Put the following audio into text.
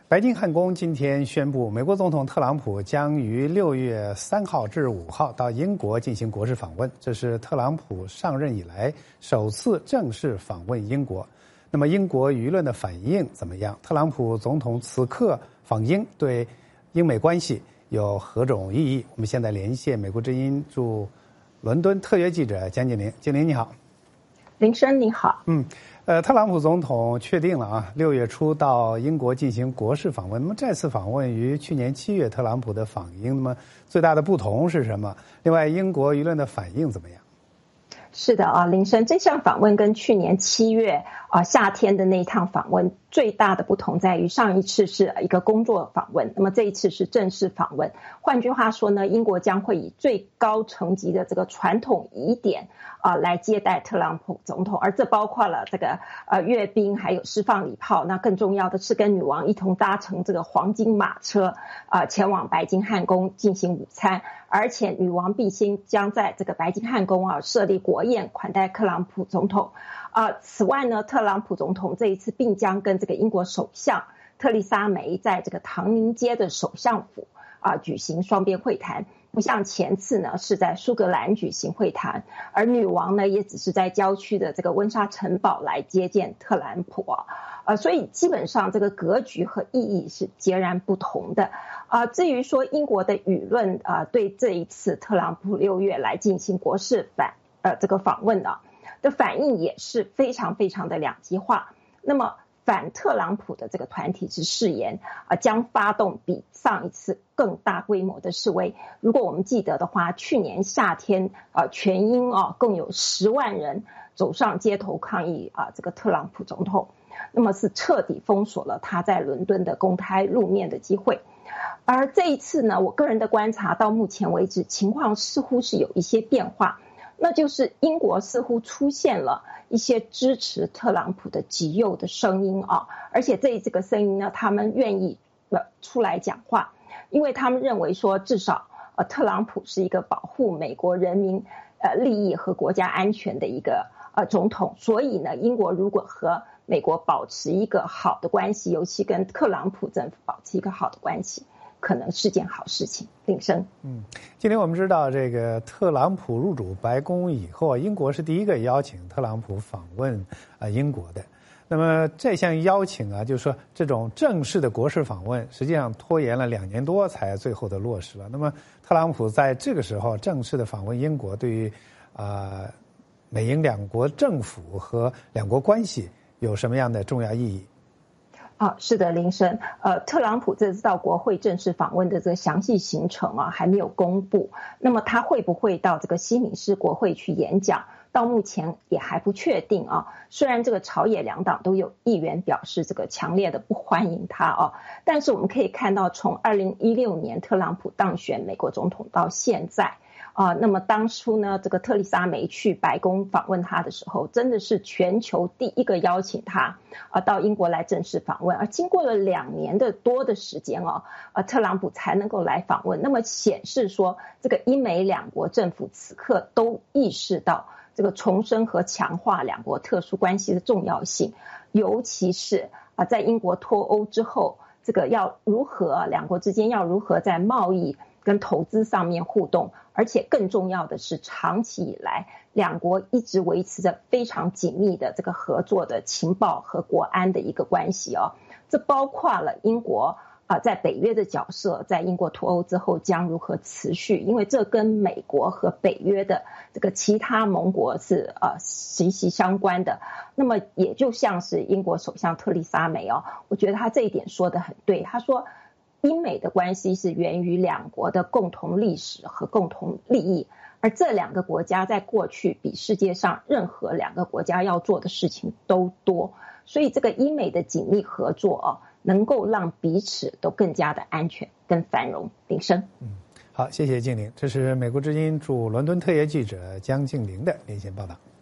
白金汉宫今天宣布，美国总统特朗普将于6月3号至5号到英国进行国事访问，这是特朗普上任以来首次正式访问英国。那么英国舆论的反应怎么样？特朗普总统此刻访英对英美关系有何种意义？我们现在连线美国之音驻伦敦特约记者江静玲。静玲你好。 林生你好。 特朗普总统确定了啊，6月初到英国进行国事访问。那么这次访问与去年7月特朗普的访英，那么最大的不同是什么？另外，英国舆论的反应怎么样？ 是的啊，林生，这项访问跟去年7月夏天的那一趟访问最大的不同在于，上一次是一个工作访问，那么这一次是正式访问。换句话说呢，英国将会以最高层级的这个传统仪典来接待特朗普总统，而这包括了这个阅兵，还有释放礼炮。那更重要的是跟女王一同搭乘这个黄金马车前往白金汉宫进行午餐，而且女王陛下将在这个白金汉宫设立国宴款待特朗普总统。此外呢，特朗普总统这一次并将跟这个英国首相特丽莎梅在这个唐宁街的首相府举行双边会谈，不像前次呢是在苏格兰举行会谈，而女王呢也只是在郊区的这个温莎城堡来接见特朗普所以基本上这个格局和意义是截然不同的至于说英国的舆论对这一次特朗普6月来进行国事这个访问的反应也是非常非常的两极化。那么反特朗普的这个团体是誓言将发动比上一次更大规模的示威。如果我们记得的话，去年夏天全英共有10万人走上街头抗议这个特朗普总统，那么是彻底封锁了他在伦敦的公开露面的机会。而这一次呢，我个人的观察到目前为止情况似乎是有一些变化，那就是英国似乎出现了一些支持特朗普的极右的声音而且这个声音呢，他们愿意出来讲话，因为他们认为说至少特朗普是一个保护美国人民利益和国家安全的一个总统，所以呢，英国如果和美国保持一个好的关系，尤其跟特朗普政府保持一个好的关系，可能是件好事情。林生， 今天我们知道，这个特朗普入主白宫以后，英国是第一个邀请特朗普访问英国的。那么这项邀请就是说这种正式的国事访问，实际上拖延了2年多才最后的落实了。那么特朗普在这个时候正式的访问英国，对于美英两国政府和两国关系有什么样的重要意义？ 是的，林生，特朗普这次到国会正式访问的这个详细行程还没有公布。那么他会不会到这个西敏寺国会去演讲？到目前也还不确定虽然这个朝野两党都有议员表示这个强烈的不欢迎他但是我们可以看到，从2016年特朗普当选美国总统到现在那么当初呢，这个特丽莎梅去白宫访问他的时候，真的是全球第一个邀请他到英国来正式访问，而经过了2年多的时间特朗普才能够来访问。那么显示说，这个英美两国政府此刻都意识到这个重申和强化两国特殊关系的重要性，尤其是在英国脱欧之后，这个要如何两国之间要如何在贸易跟投资上面互动，而且更重要的是，长期以来两国一直维持着非常紧密的这个合作的情报和国安的一个关系这包括了英国在北约的角色，在英国脱欧之后将如何持续，因为这跟美国和北约的这个其他盟国是息息相关的。那么也就像是英国首相特丽莎梅我觉得他这一点说得很对，他说英美的关系是源于两国的共同历史和共同利益，而这2个国家在过去比世界上任何2个国家要做的事情都多，所以这个英美的紧密合作能够让彼此都更加的安全跟繁荣。林生， 好，谢谢静玲，这是美国之音驻伦敦特约记者江静玲的连线报道。